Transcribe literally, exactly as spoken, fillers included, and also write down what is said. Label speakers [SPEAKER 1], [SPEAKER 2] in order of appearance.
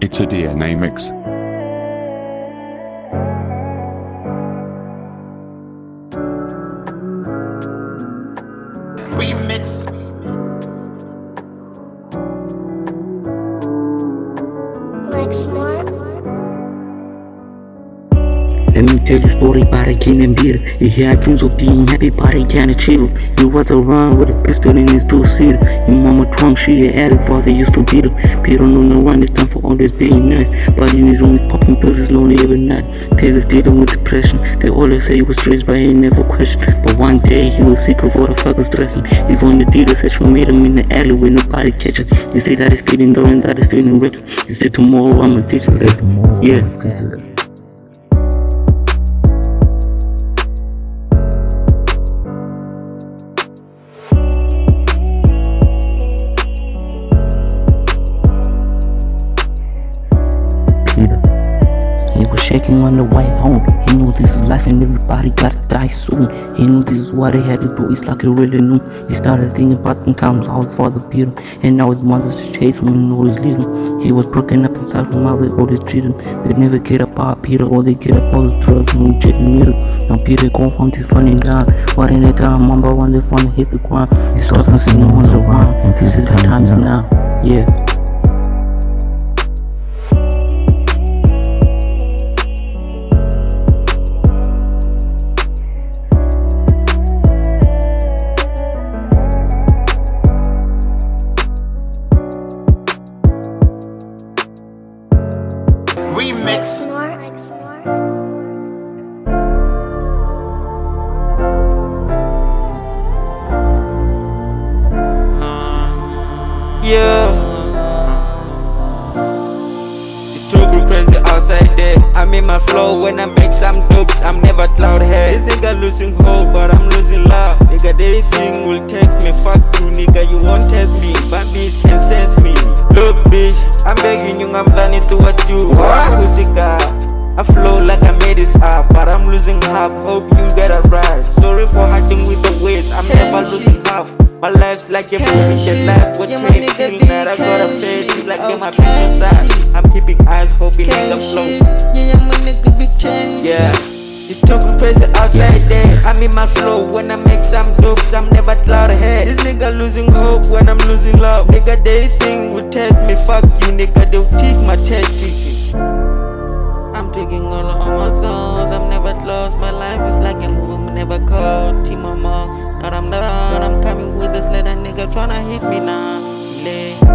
[SPEAKER 1] It's a D N A mix.
[SPEAKER 2] Remix.
[SPEAKER 3] Let me tell you a story about a king and Peter. He had dreams of being happy, but he can't achieve it. He was around with a pistol in his two-seater. Your mama drunk, she had it, father used to beat her. Peter knew no one is time for all this being nice, but in his room popping pills is lonely every night. Peter's dealing with depression. They always say he was stressed, but he never questioned. But one day he was sick of all the fuckers stressing. Even the dealer said she made him in the alley with nobody catching. You say that he's feeling low and that he's feeling reckless. You say tomorrow I'ma teach you lesson. Yeah. He was shaking on the way home. He knew this is life and everybody gotta die soon. He knew this is what he had to do. It's like he really knew. He started thinking about the times how his father beat him, and now his mother's chasing him and always leaving. He was broken up inside from how they always treat him. They never get about Peter, or they get up all the drugs and rejecting meters. Now Peter go home, he's falling down. What in that time, number one, they wanna hit the ground. He saw them, see no one's around, and this is the times now. Yeah.
[SPEAKER 2] Remix.
[SPEAKER 4] Yeah, it's too crazy outside there. I'm in my flow when I make some dopes. I'm never cloud head. This nigga losing hope, but I'm losing love. Nigga, they think will text me. Fuck you, nigga, you won't test me. Bambi can sense me. Look, bitch, I'm begging you, I'm planning to what you. What? Musica, I flow like I made this up, but I'm losing half. Hope you get it right. Sorry for hiding with the weight. I'm never losing half. My life's like a movie, the life what take till that I gotta play it like in my bitch inside. I'm keeping eyes, hoping nigga flow. Yeah, it's talking crazy outside there. I'm in my flow when I make some dopes. I'm never cloud ahead. This nigga losing hope when I'm losing love. Nigga, they think will test me. Fuck you, nigga, they'll teach my tactics. I'm taking all of my songs. I'm never close. My life is like a movie, I'm never called. T-Mama, now I'm done. I'm coming with this little nigga tryna hit me now. Lay.